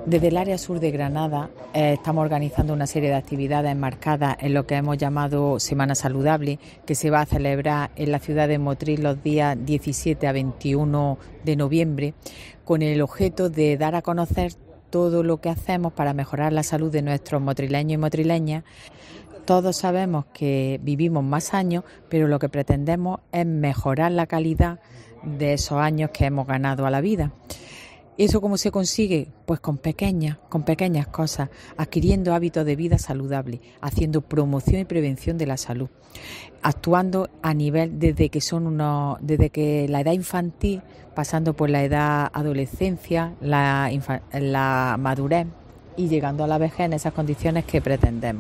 Desde el área sur de Granada estamos organizando una serie de actividades enmarcadas en lo que hemos llamado Semana Saludable, que se va a celebrar en la ciudad de Motril los días 17 a 21 de noviembre, con el objeto de dar a conocer todo lo que hacemos para mejorar la salud de nuestros motrileños y motrileñas. Todos sabemos que vivimos más años, pero lo que pretendemos es mejorar la calidad de esos años que hemos ganado a la vida. ¿Eso cómo se consigue? Pues con pequeñas cosas, adquiriendo hábitos de vida saludables, haciendo promoción y prevención de la salud, actuando a nivel desde que la edad infantil, pasando por la edad adolescencia, la madurez y llegando a la vejez en esas condiciones que pretendemos.